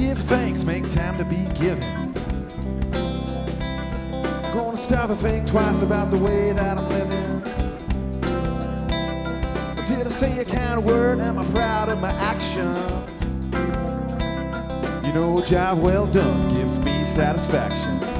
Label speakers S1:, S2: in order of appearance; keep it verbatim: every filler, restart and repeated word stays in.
S1: give thanks, make time to be given. Gonna stop and think twice about the way that I'm living. Did I say a kind of word? Am I proud of my actions? You know, a job well done gives me satisfaction.